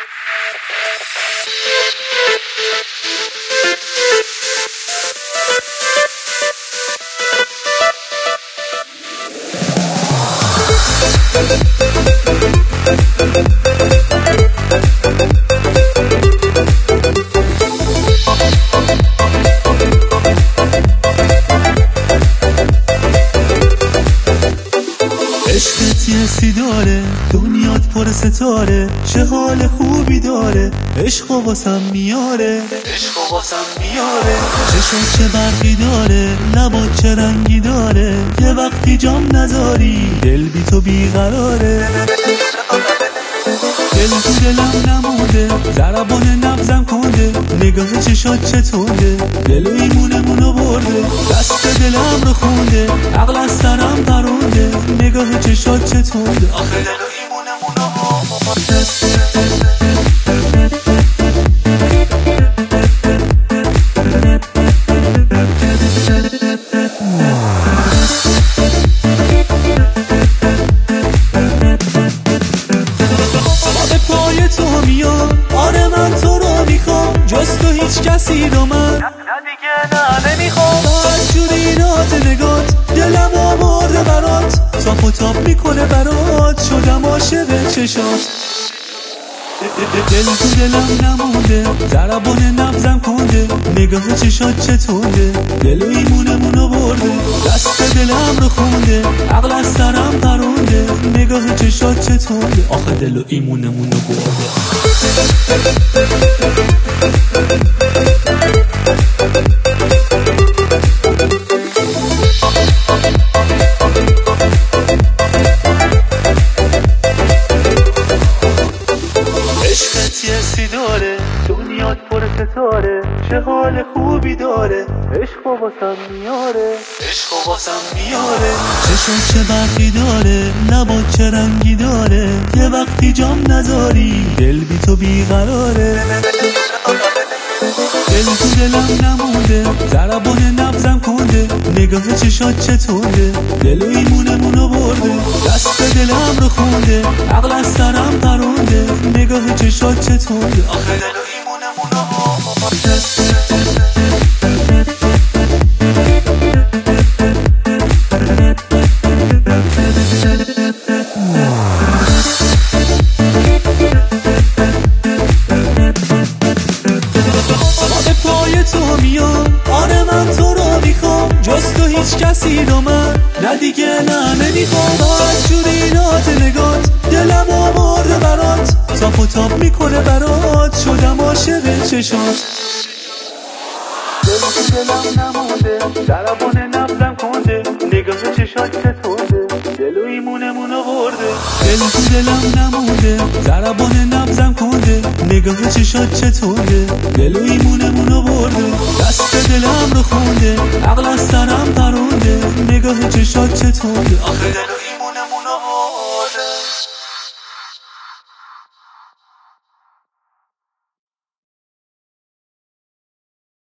عشقت یه سی داره، دنیات پر ستاره، چه حال خوبی داره، عشق واسم میاره، عشق واسم میاره. چشم چه برقی داره، لبات چه رنگی داره، یه وقتی جام نذاری دل بی تو بیقراره. دل تو دلم نمونده، ضربان نبضم کنده، نگاه چشات چطوره، دل و ایمونمونو برده، دست دلم رو خونده، عقل از سرم پرونده، نگاه چشات چطوره، آخه دل و ایمونمونو برده. آره من تو رو میخوام، جز تو هیچ کسی رو من نه دیگه نه نمیخوام. هر جوری رات نگات دلم آورده برات، تاپ و تاپ میکنه برات، شدم عاشق چشات. دل تو دلم نمونده، ضربان نبضم کنده، نگاه چشات چطوره، دل و ایمونمونو برده، دست دلم رو خونده، عقل از سرم پرونده، نگاه چشات چطوره، آخه دل و ایمونمونو برده. عشقت یه سی داره، دنیات پر ستاره، چه حال خوبی داره، عشق واسم میاره، عشق واسم میاره. چشم چه برقی داره، لبات چه رنگی داره، یه وقتی جام نذاری دل بی تو بیقراره. دل تو دلم نمونده، ضربان نبضم کنده، نگاه چشات چطوره، دل و ایمونمونو برده، دست دلم رو خونده، عقل از سرم پرونده، نگاه چشات چطوره، آخه دل و ایمونمونو برده. تو میام، آره من تو رو میخوام، جز تو هیچ کسی رو من نه دیگه نه نمیخوام. هر جوری رات نگات دلم آورده برات، تاپ و تاپ میکنه برات، شدم عاشق چشات. دل تو دلم نمونده، ضربان نبضم کنده، نگاه چشات چطوره، دل و ایمونمونو برده. دل تو دلم نمونده، ضربان نبضم کنده، نگاه چشات چطوره، دل و ایمونمونو برده، دست دلم رو خونده، عقل از سرم پرونده، نگاه چشات چطوره، آخه دل و